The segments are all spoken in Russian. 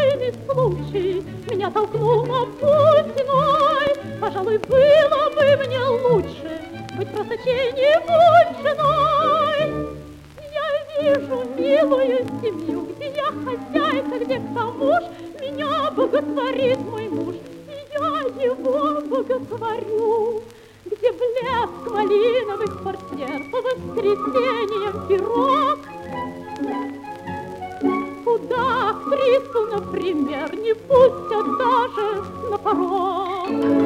случайный случай меня толкнул на путь иной. Пожалуй, было бы мне лучше быть просто чьей-нибудь женой. Я вижу милую семью, где я хозяйка, где к тому ж меня боготворит мой муж, и я его боготворю. Где блеск малиновых портьер, по воскресеньям пирог, куда актрису, например, не пустят даже на порог.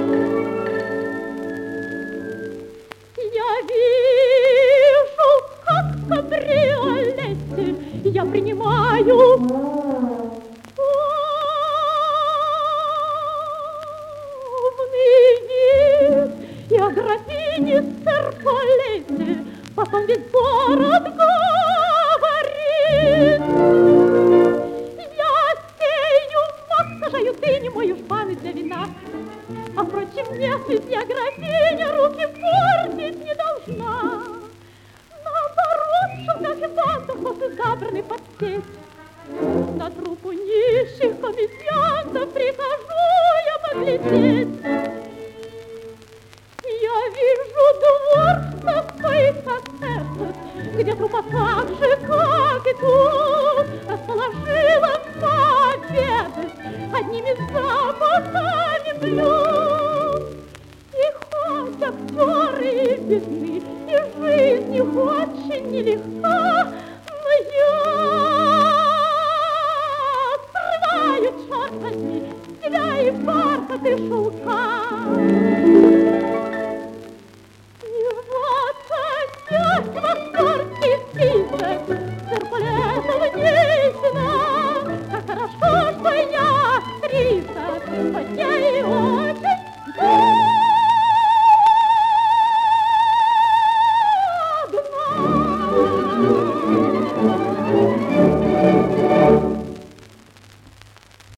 Я вижу, как в кабриолете я принимаю и о графине Серполете потом весь город говорит. Я сею мак, сажаю дыню, мою шпаны для вина. А впрочем, нет, ведь я графиня руки портить не должна. Наоборот, шелка официантов после забранной под сеть. На трупу нищих комедиантов прихожу я поглядеть. Я вижу двор такой, как этот, где трупа так же, как и тут, расположила пообедать одними запахами блюд. И хоть актеры и бедны, и жизнь их очень нелегка, но я срываю, черт возьми, с себя и бархат, и шелка.